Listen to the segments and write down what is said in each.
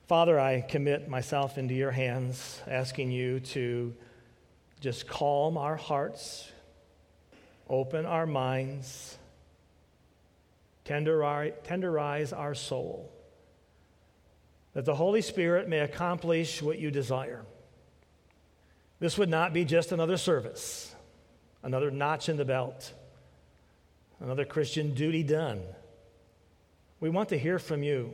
Father, I commit myself into your hands, asking you to just calm our hearts, open our minds, tenderize our soul, that the Holy Spirit may accomplish what you desire. This would not be just another service, another notch in the belt, another Christian duty done. We want to hear from you.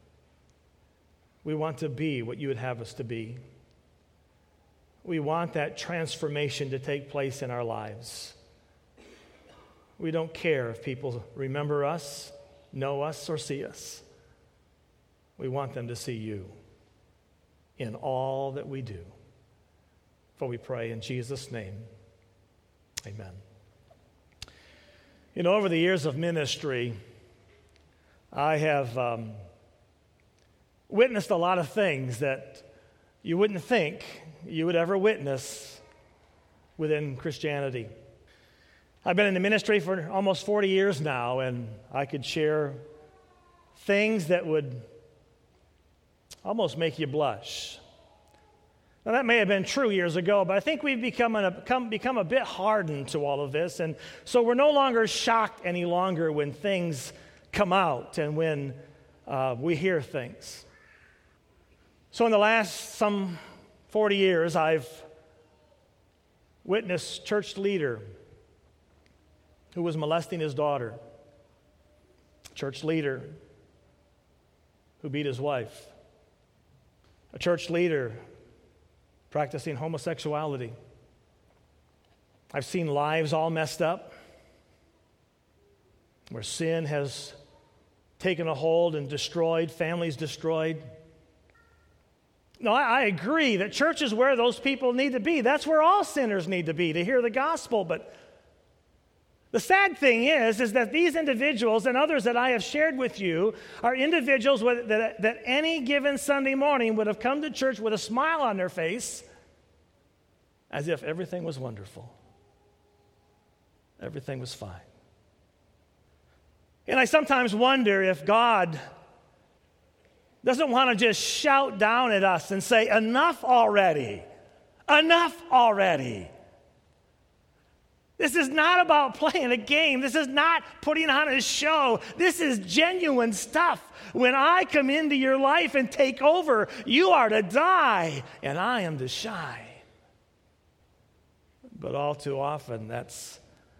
We want to be what you would have us to be. We want that transformation to take place in our lives. We don't care if people remember us, know us, or see us. We want them to see you in all that we do. For we pray in Jesus' name, amen. You know, over the years of ministry, I have witnessed a lot of things that you wouldn't think you would ever witness within Christianity. I've been in the ministry for almost 40 years now, and I could share things that would almost make you blush. Now, that may have been true years ago, but I think we've become a bit hardened to all of this, and so we're no longer shocked any longer when things come out and when we hear things. So in the last some 40 years, I've witnessed a church leader who was molesting his daughter, a church leader who beat his wife, a church leader practicing homosexuality. I've seen lives all messed up, where sin has taken a hold and destroyed, families destroyed. No, I agree that church is where those people need to be. That's where all sinners need to be, to hear the gospel. But the sad thing is that these individuals and others that I have shared with you are individuals that any given Sunday morning would have come to church with a smile on their face as if everything was wonderful. Everything was fine. And I sometimes wonder if God doesn't want to just shout down at us and say, enough already. Enough already. This is not about playing a game. This is not putting on a show. This is genuine stuff. When I come into your life and take over, you are to die, and I am to shine. But all too often, that's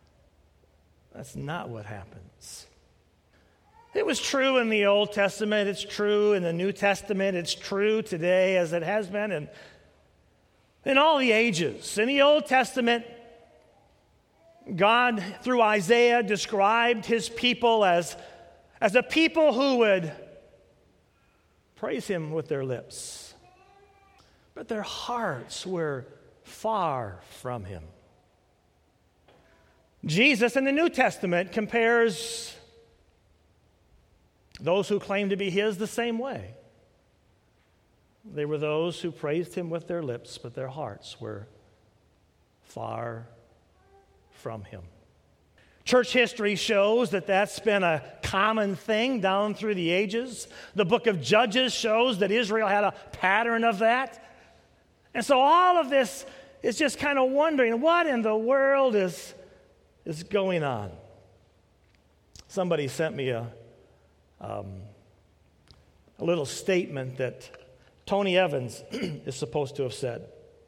not what happens. It was true in the Old Testament. It's true in the New Testament. It's true today as it has been in all the ages. In the Old Testament, God, through Isaiah, described his people as a people who would praise him with their lips, but their hearts were far from him. Jesus in the New Testament compares those who claim to be his the same way. They were those who praised him with their lips, but their hearts were far from him. Church history shows that that's been a common thing down through the ages. The book of Judges shows that Israel had a pattern of that. And so all of this is just kind of wondering, what in the world is going on? Somebody sent me a little statement that Tony Evans is supposed to have said.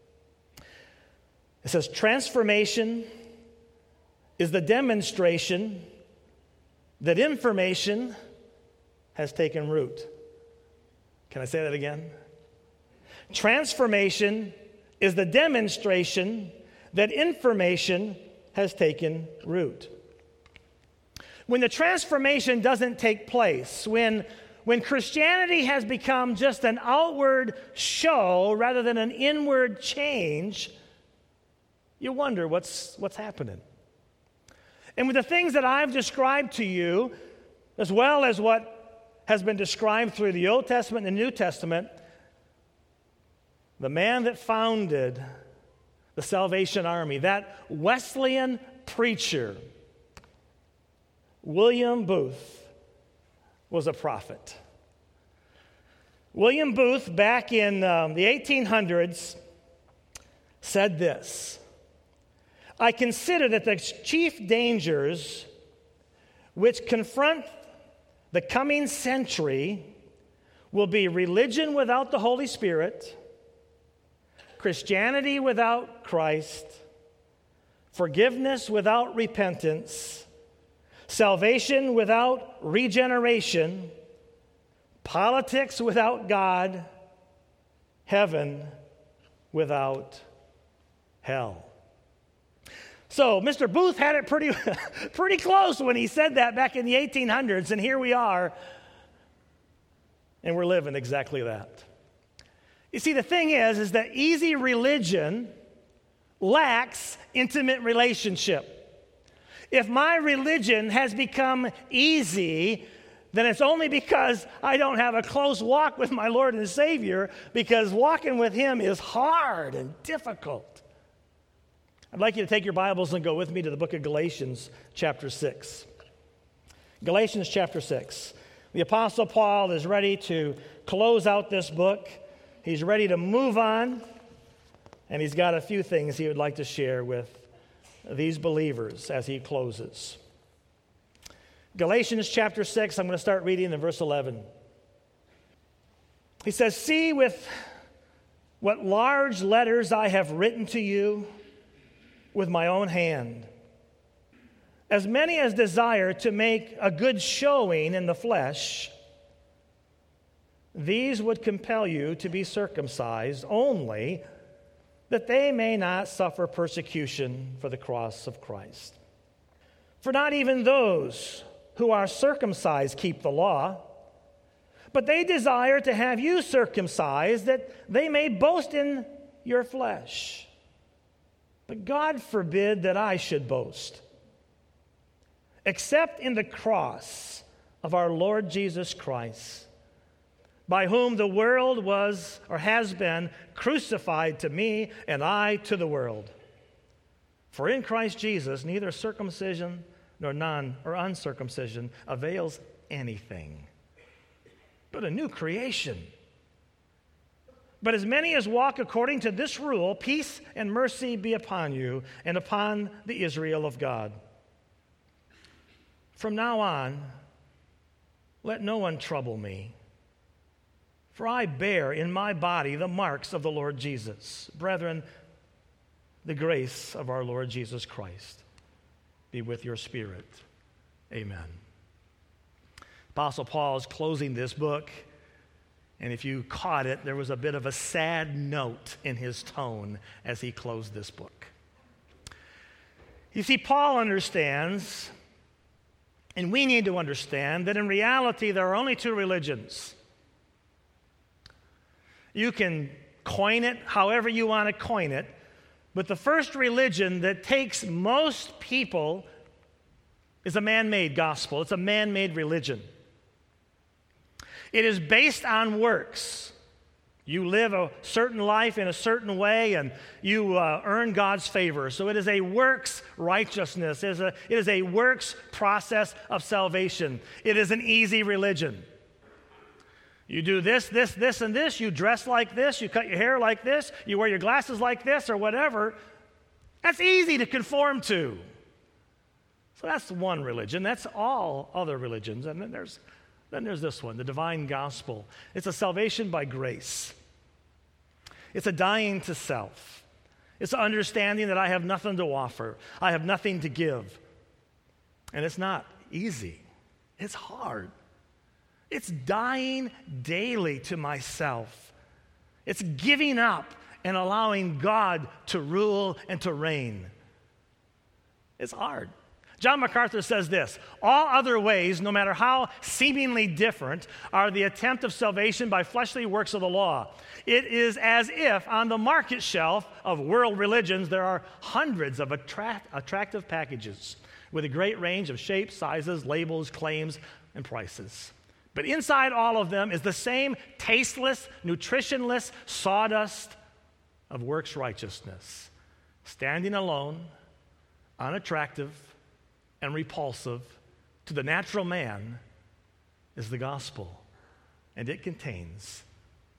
It says, transformation is the demonstration that information has taken root. Can I say that again? Transformation is the demonstration that information has taken root. When the transformation doesn't take place, when Christianity has become just an outward show rather than an inward change, you wonder what's happening. And with the things that I've described to you, as well as what has been described through the Old Testament and the New Testament, the man that founded the Salvation Army, that Wesleyan preacher, William Booth, was a prophet. William Booth, back in the 1800s, said this: I consider that the chief dangers which confront the coming century will be religion without the Holy Spirit, Christianity without Christ, forgiveness without repentance, salvation without regeneration, politics without God, heaven without hell. So Mr. Booth had it pretty close when he said that back in the 1800s, and here we are, and we're living exactly that. You see, the thing is that easy religion lacks intimate relationship. If my religion has become easy, then it's only because I don't have a close walk with my Lord and Savior, because walking with Him is hard and difficult. I'd like you to take your Bibles and go with me to the book of Galatians, chapter 6. Galatians, chapter 6. The Apostle Paul is ready to close out this book. He's ready to move on, and he's got a few things he would like to share with these believers as he closes. Galatians, chapter 6, I'm going to start reading in verse 11. He says, "See with what large letters I have written to you with my own hand. As many as desire to make a good showing in the flesh, these would compel you to be circumcised only, that they may not suffer persecution for the cross of Christ. For not even those who are circumcised keep the law, but they desire to have you circumcised, that they may boast in your flesh. But God forbid that I should boast, except in the cross of our Lord Jesus Christ, by whom the world was or has been crucified to me, and I to the world. For in Christ Jesus neither circumcision nor uncircumcision avails anything, but a new creation. But as many as walk according to this rule, peace and mercy be upon you and upon the Israel of God. From now on, let no one trouble me, for I bear in my body the marks of the Lord Jesus. Brethren, the grace of our Lord Jesus Christ be with your spirit. Amen." Apostle Paul is closing this book. And if you caught it, there was a bit of a sad note in his tone as he closed this book. You see, Paul understands, and we need to understand, that in reality there are only two religions. You can coin it however you want to coin it, but the first religion that takes most people is a man-made gospel. It's a man-made religion. It is based on works. You live a certain life in a certain way, and you earn God's favor. So it is a works righteousness. It is a works process of salvation. It is an easy religion. You do this, and this. You dress like this. You cut your hair like this. You wear your glasses like this, or whatever. That's easy to conform to. So that's one religion. That's all other religions. And then there's this one, the divine gospel. It's a salvation by grace. It's a dying to self. It's an understanding that I have nothing to offer. I have nothing to give. And it's not easy. It's hard. It's dying daily to myself. It's giving up and allowing God to rule and to reign. It's hard. John MacArthur says this: all other ways, no matter how seemingly different, are the attempt of salvation by fleshly works of the law. It is as if on the market shelf of world religions there are hundreds of attractive packages with a great range of shapes, sizes, labels, claims, and prices. But inside all of them is the same tasteless, nutritionless sawdust of works righteousness, standing alone, unattractive, and repulsive to the natural man is the gospel, and it contains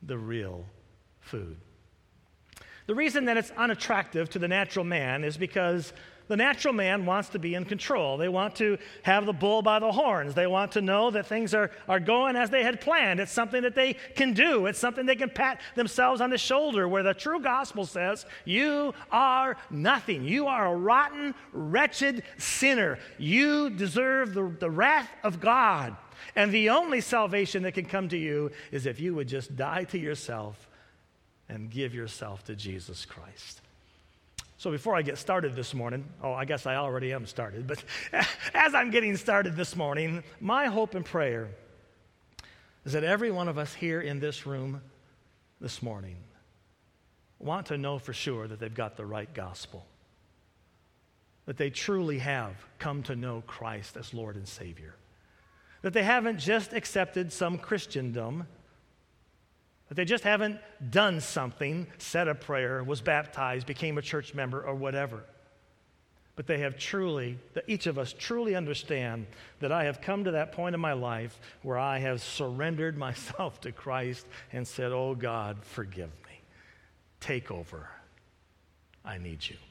the real food. The reason that it's unattractive to the natural man is because the natural man wants to be in control. They want to have the bull by the horns. They want to know that things are going as they had planned. It's something that they can do. It's something they can pat themselves on the shoulder, where the true gospel says, you are nothing. You are a rotten, wretched sinner. You deserve the wrath of God. And the only salvation that can come to you is if you would just die to yourself and give yourself to Jesus Christ. So before I get started this morning, I guess I already am started, but as I'm getting started this morning, my hope and prayer is that every one of us here in this room this morning want to know for sure that they've got the right gospel, that they truly have come to know Christ as Lord and Savior, that they haven't just accepted some Christendom, that they just haven't done something, said a prayer, was baptized, became a church member, or whatever. But they have truly, that each of us truly understand that I have come to that point in my life where I have surrendered myself to Christ and said, oh God, forgive me. Take over. I need you.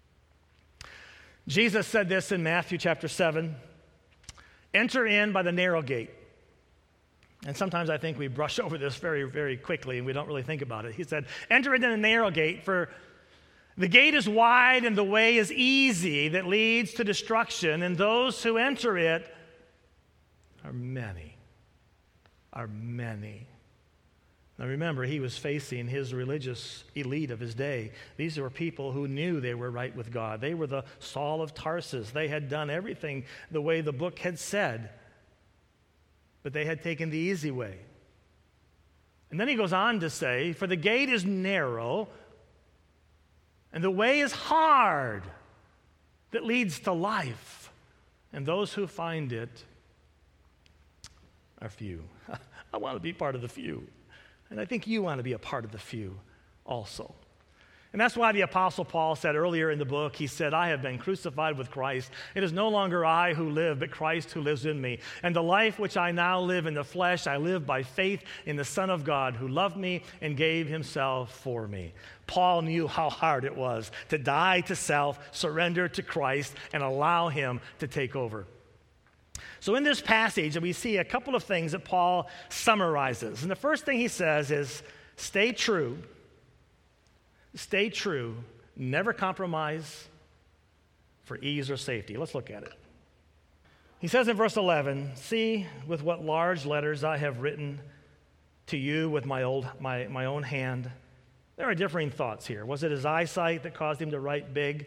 Jesus said this in Matthew chapter 7, enter in by the narrow gate. And sometimes I think we brush over this very, very quickly and we don't really think about it. He said, enter into the narrow gate, for the gate is wide and the way is easy that leads to destruction, and those who enter it are many. Now remember, he was facing his religious elite of his day. These were people who knew they were right with God. They were the Saul of Tarsus. They had done everything the way the book had said. But they had taken the easy way. And then he goes on to say, for the gate is narrow, and the way is hard that leads to life, and those who find it are few. I want to be part of the few, and I think you want to be a part of the few also. And that's why the Apostle Paul said earlier in the book, he said, I have been crucified with Christ. It is no longer I who live, but Christ who lives in me. And the life which I now live in the flesh, I live by faith in the Son of God who loved me and gave himself for me. Paul knew how hard it was to die to self, surrender to Christ, and allow him to take over. So in this passage, we see a couple of things that Paul summarizes. And the first thing he says is, stay true. Stay true, never compromise for ease or safety. Let's look at it. He says in verse 11, see with what large letters I have written to you with my own hand. There are differing thoughts here. Was it his eyesight that caused him to write big?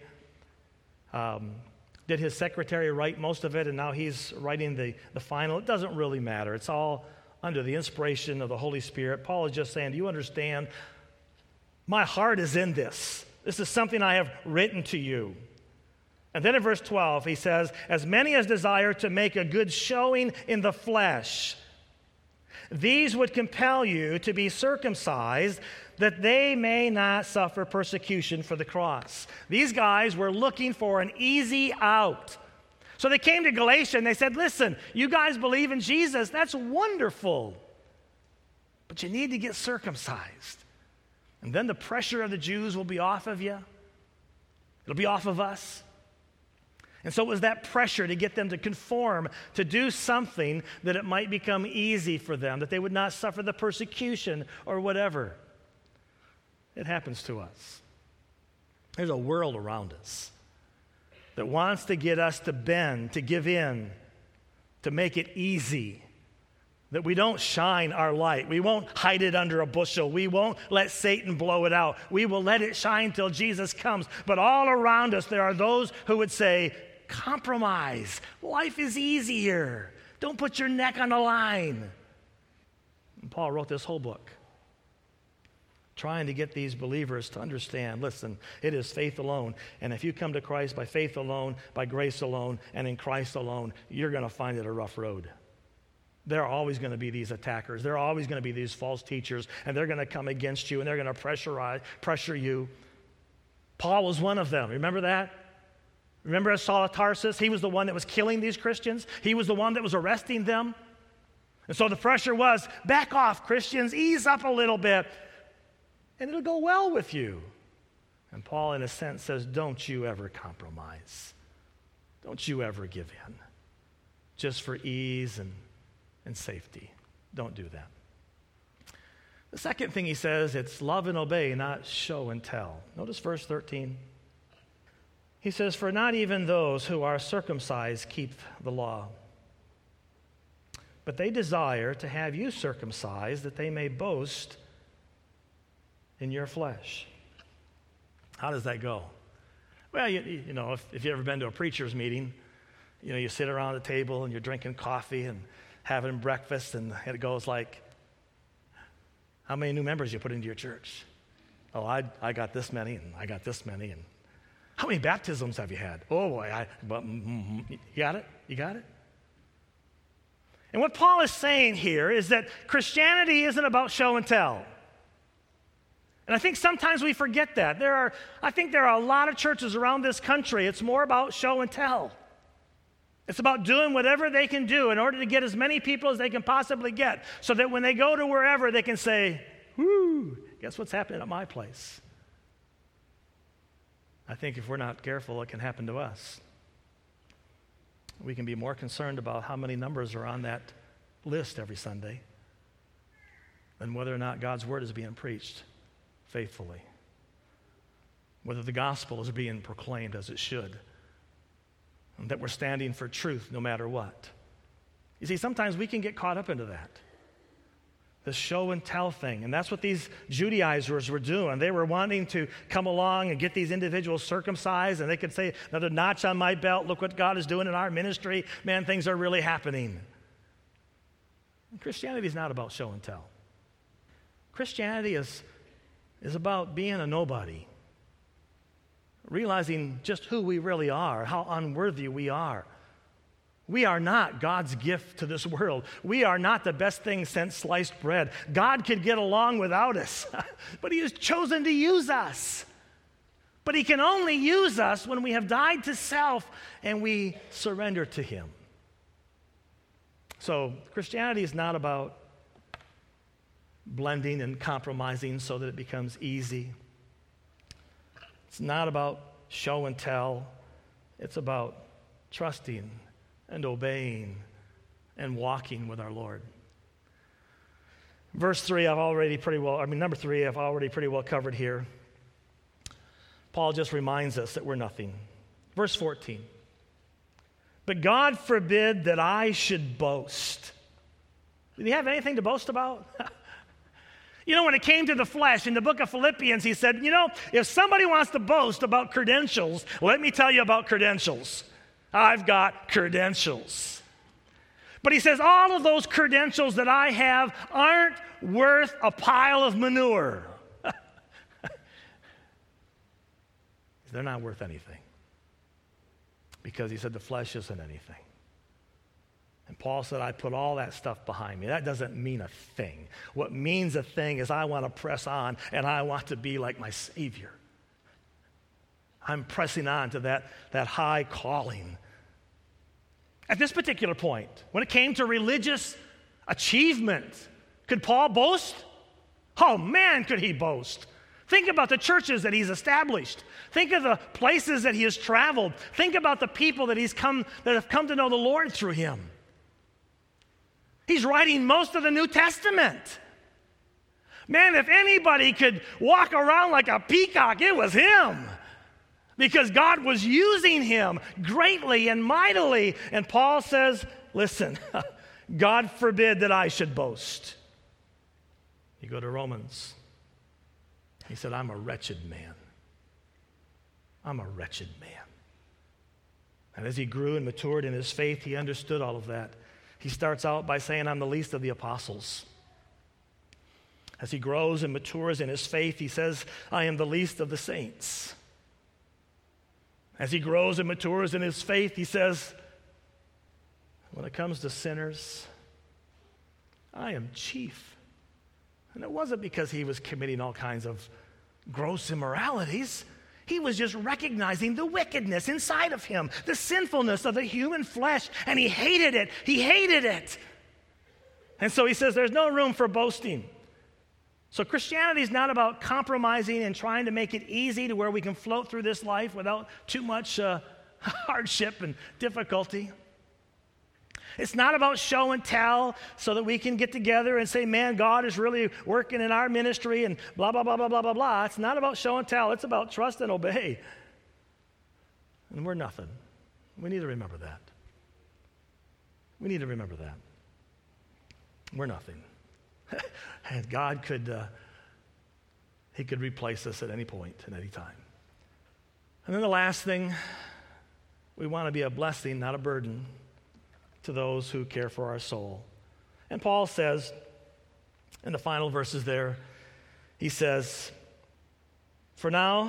Did his secretary write most of it and now he's writing the final? It doesn't really matter. It's all under the inspiration of the Holy Spirit. Paul is just saying, do you understand? My heart is in this. This is something I have written to you. And then in verse 12, he says, as many as desire to make a good showing in the flesh, these would compel you to be circumcised, that they may not suffer persecution for the cross. These guys were looking for an easy out. So they came to Galatia and they said, listen, you guys believe in Jesus. That's wonderful. But you need to get circumcised. And then the pressure of the Jews will be off of you. It'll be off of us. And so it was that pressure to get them to conform, to do something that it might become easy for them, that they would not suffer the persecution or whatever. It happens to us. There's a world around us that wants to get us to bend, to give in, to make it easy. That we don't shine our light. We won't hide it under a bushel. We won't let Satan blow it out. We will let it shine till Jesus comes. But all around us, there are those who would say, compromise. Life is easier. Don't put your neck on the line. And Paul wrote this whole book trying to get these believers to understand, listen, it is faith alone. And if you come to Christ by faith alone, by grace alone, and in Christ alone, you're going to find it a rough road. There are always going to be these attackers. There are always going to be these false teachers, and they're going to come against you, and they're going to pressure you. Paul was one of them. Remember that? Remember Saul of Tarsus? He was the one that was killing these Christians. He was the one that was arresting them. And so the pressure was, back off, Christians, ease up a little bit, and it'll go well with you. And Paul, in a sense, says, don't you ever compromise. Don't you ever give in, just for ease and safety. Don't do that. The second thing he says, it's love and obey, not show and tell. Notice verse 13. He says, for not even those who are circumcised keep the law, but they desire to have you circumcised, that they may boast in your flesh. How does that go? Well, you know, if you've ever been to a preacher's meeting, you know, you sit around the table and you're drinking coffee and having breakfast, and it goes like, how many new members you put into your church? Oh, I got this many, and I got this many, and how many baptisms have you had? Oh boy, you got it? You got it? And what Paul is saying here is that Christianity isn't about show and tell. And I think sometimes we forget that. I think there are a lot of churches around this country, it's more about show and tell. It's about doing whatever they can do in order to get as many people as they can possibly get, so that when they go to wherever, they can say, whoo, guess what's happening at my place? I think if we're not careful, it can happen to us. We can be more concerned about how many numbers are on that list every Sunday than whether or not God's word is being preached faithfully, whether the gospel is being proclaimed as it should, and that we're standing for truth no matter what. You see, sometimes we can get caught up into that, this show and tell thing, and that's what these Judaizers were doing. They were wanting to come along and get these individuals circumcised, and they could say, another notch on my belt, look what God is doing in our ministry. Man, things are really happening. And Christianity is not about show and tell. Christianity is about being a nobody, realizing just who we really are, how unworthy we are. We are not God's gift to this world. We are not the best thing since sliced bread. God could get along without us, but he has chosen to use us. But he can only use us when we have died to self and we surrender to him. So Christianity is not about blending and compromising so that it becomes easy. It's not about show and tell. It's about trusting and obeying and walking with our Lord. Number 3, I've already pretty well covered here. Paul just reminds us that we're nothing. Verse 14. But God forbid that I should boast. Did he have anything to boast about? You know, when it came to the flesh, in the book of Philippians, he said, you know, if somebody wants to boast about credentials, let me tell you about credentials. I've got credentials. But he says, all of those credentials that I have aren't worth a pile of manure. They're not worth anything. Because he said the flesh isn't anything. And Paul said, I put all that stuff behind me. That doesn't mean a thing. What means a thing is I want to press on and I want to be like my Savior. I'm pressing on to that high calling. At this particular point, when it came to religious achievement, could Paul boast? Oh man, could he boast. Think about the churches that he's established. Think of the places that he has traveled. Think about the people that have come to know the Lord through him. He's writing most of the New Testament. Man, if anybody could walk around like a peacock, it was him. Because God was using him greatly and mightily. And Paul says, listen, God forbid that I should boast. You go to Romans. He said, I'm a wretched man. I'm a wretched man. And as he grew and matured in his faith, he understood all of that. He starts out by saying, I'm the least of the apostles. As he grows and matures in his faith, he says, I am the least of the saints. As he grows and matures in his faith, he says, when it comes to sinners, I am chief. And it wasn't because he was committing all kinds of gross immoralities. He was just recognizing the wickedness inside of him, the sinfulness of the human flesh, and he hated it. He hated it. And so he says there's no room for boasting. So Christianity is not about compromising and trying to make it easy to where we can float through this life without too much hardship and difficulty. It's not about show and tell so that we can get together and say, man, God is really working in our ministry and blah, blah, blah, blah, blah, blah, blah. It's not about show and tell. It's about trust and obey. And we're nothing. We need to remember that. We need to remember that. We're nothing. And God He could replace us at any point, at any time. And then the last thing, we want to be a blessing, not a burden, to those who care for our soul. And Paul says, in the final verses there, he says, from now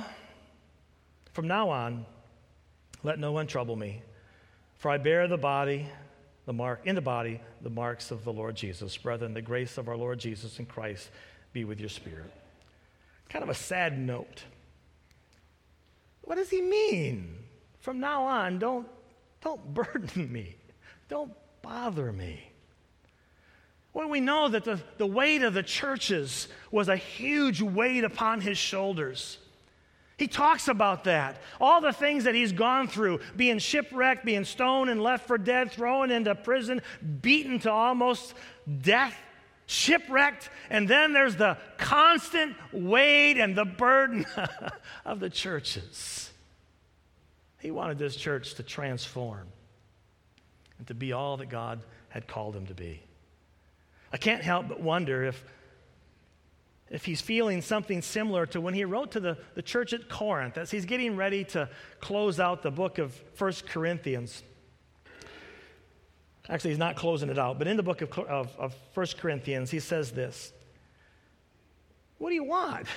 on, let no one trouble me, for I bear in the body the marks of the Lord Jesus. Brethren, the grace of our Lord Jesus in Christ be with your spirit. Kind of a sad note. What does he mean? From now on, don't burden me. Don't bother me. Well, we know that the weight of the churches was a huge weight upon his shoulders. He talks about that. All the things that he's gone through, being shipwrecked, being stoned and left for dead, thrown into prison, beaten to almost death, shipwrecked, and then there's the constant weight and the burden of the churches. He wanted this church to transform and to be all that God had called him to be. I can't help but wonder if he's feeling something similar to when he wrote to the church at Corinth, as he's getting ready to close out the book of 1 Corinthians. Actually, he's not closing it out, but in the book of 1 Corinthians, he says this. What do you want?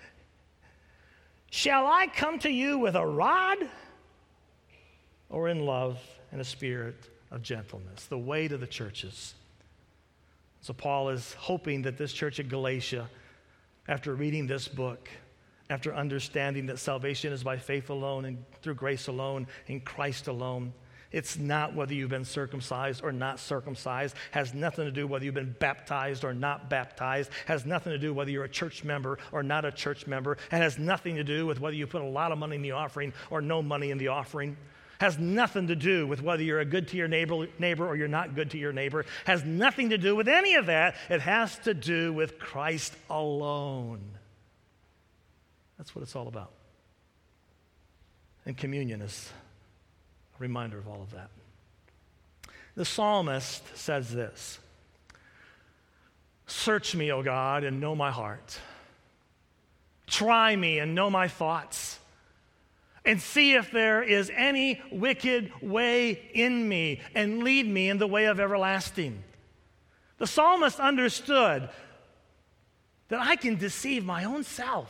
Shall I come to you with a rod, or in love and a spirit of gentleness? The way to the churches. So Paul is hoping that this church at Galatia, after reading this book, after understanding that salvation is by faith alone and through grace alone, in Christ alone, it's not whether you've been circumcised or not circumcised, has nothing to do whether you've been baptized or not baptized, has nothing to do whether you're a church member or not a church member, and has nothing to do with whether you put a lot of money in the offering or no money in the offering. Has nothing to do with whether you're a good to your neighbor or you're not good to your neighbor. Has nothing to do with any of that. It has to do with Christ alone. That's what it's all about. And communion is a reminder of all of that. The psalmist says this, "Search me, O God, and know my heart. Try me and know my thoughts. And see if there is any wicked way in me, and lead me in the way of everlasting." The psalmist understood that I can deceive my own self.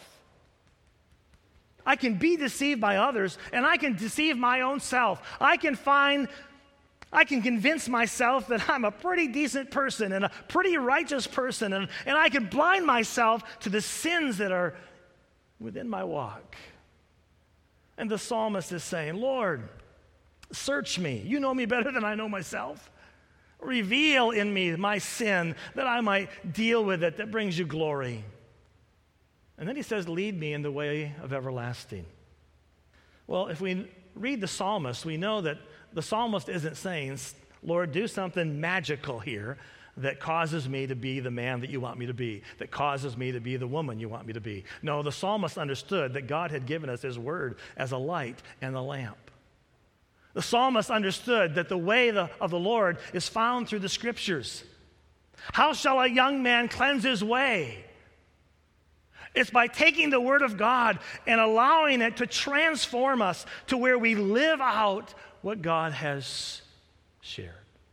I can be deceived by others, and I can deceive my own self. I can convince myself that I'm a pretty decent person and a pretty righteous person, and I can blind myself to the sins that are within my walk. And the psalmist is saying, Lord, search me. You know me better than I know myself. Reveal in me my sin that I might deal with it that brings you glory. And then he says, lead me in the way of everlasting. Well, if we read the psalmist, we know that the psalmist isn't saying, Lord, do something magical here that causes me to be the man that you want me to be, that causes me to be the woman you want me to be. No, the psalmist understood that God had given us his word as a light and a lamp. The psalmist understood that the way of the Lord is found through the scriptures. How shall a young man cleanse his way? It's by taking the word of God and allowing it to transform us to where we live out what God has shared.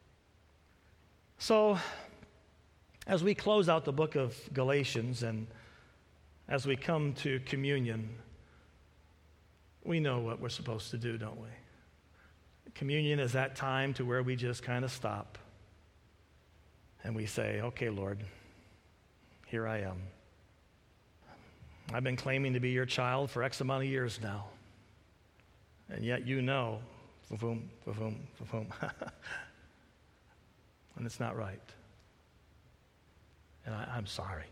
So, as we close out the book of Galatians and as we come to communion, we know what we're supposed to do, don't we? Communion is that time to where we just kind of stop and we say, okay, Lord, here I am. I've been claiming to be your child for X amount of years now, and yet you know, and it's not right. And I'm sorry.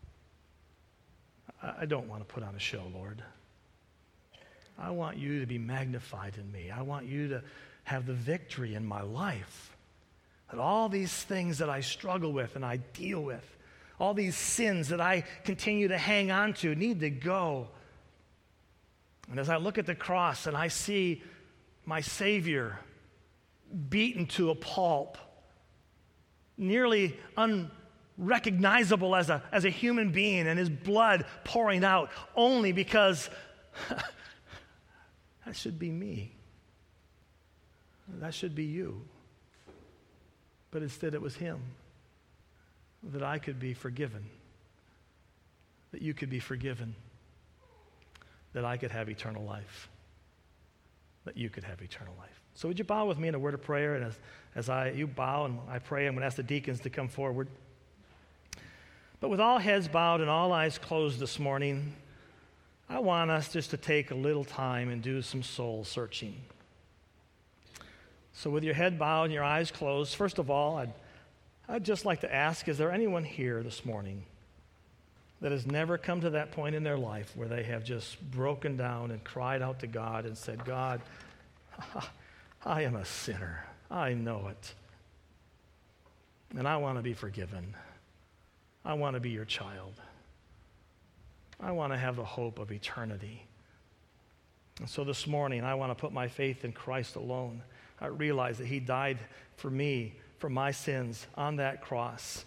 I don't want to put on a show, Lord. I want you to be magnified in me. I want you to have the victory in my life. That all these things that I struggle with and I deal with, all these sins that I continue to hang on to need to go. And as I look at the cross and I see my Savior beaten to a pulp, nearly unrecognizable as a human being, and his blood pouring out only because that should be me. That should be you. But instead it was him, that I could be forgiven, that you could be forgiven, that I could have eternal life, that you could have eternal life. So would you bow with me in a word of prayer? And as you bow and I pray, I'm going to ask the deacons to come forward. But with all heads bowed and all eyes closed this morning, I want us just to take a little time and do some soul searching. So with your head bowed and your eyes closed, first of all, I'd just like to ask, is there anyone here this morning that has never come to that point in their life where they have just broken down and cried out to God and said, God, I am a sinner. I know it. And I want to be forgiven. I want to be your child. I want to have the hope of eternity. And so this morning, I want to put my faith in Christ alone. I realize that he died for me, for my sins on that cross.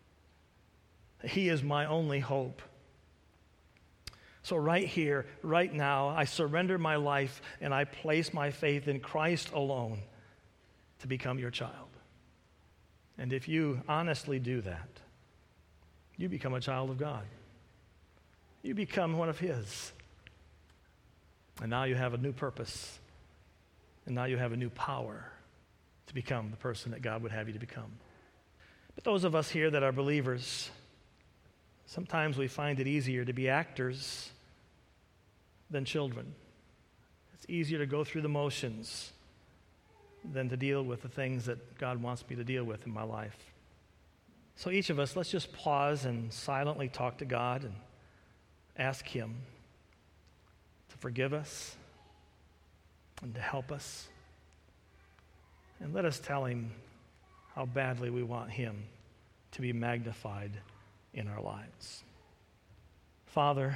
He is my only hope. So right here, right now, I surrender my life and I place my faith in Christ alone to become your child. And if you honestly do that, you become a child of God. You become one of his. And now you have a new purpose. And now you have a new power to become the person that God would have you to become. But those of us here that are believers, sometimes we find it easier to be actors than children. It's easier to go through the motions than to deal with the things that God wants me to deal with in my life. So each of us, let's just pause and silently talk to God and ask him to forgive us and to help us. And let us tell him how badly we want him to be magnified in our lives. Father,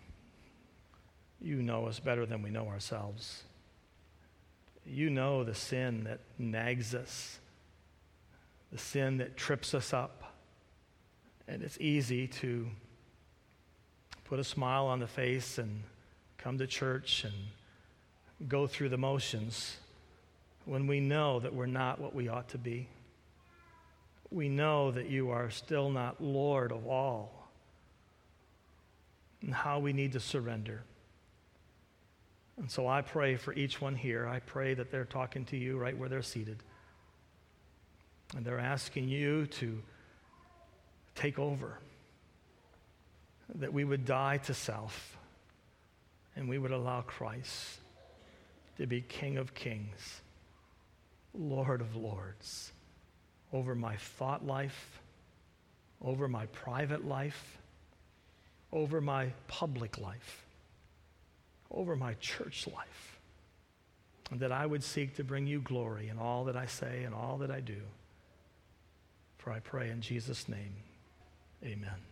you know us better than we know ourselves. You know the sin that nags us, the sin that trips us up. And it's easy to put a smile on the face and come to church and go through the motions when we know that we're not what we ought to be. We know that you are still not Lord of all, and how we need to surrender. And so I pray for each one here. I pray that they're talking to you right where they're seated. And they're asking you to take over, that we would die to self and we would allow Christ to be King of Kings, Lord of Lords, over my thought life, over my private life, over my public life, over my church life, and that I would seek to bring you glory in all that I say and all that I do. For I pray in Jesus' name, amen.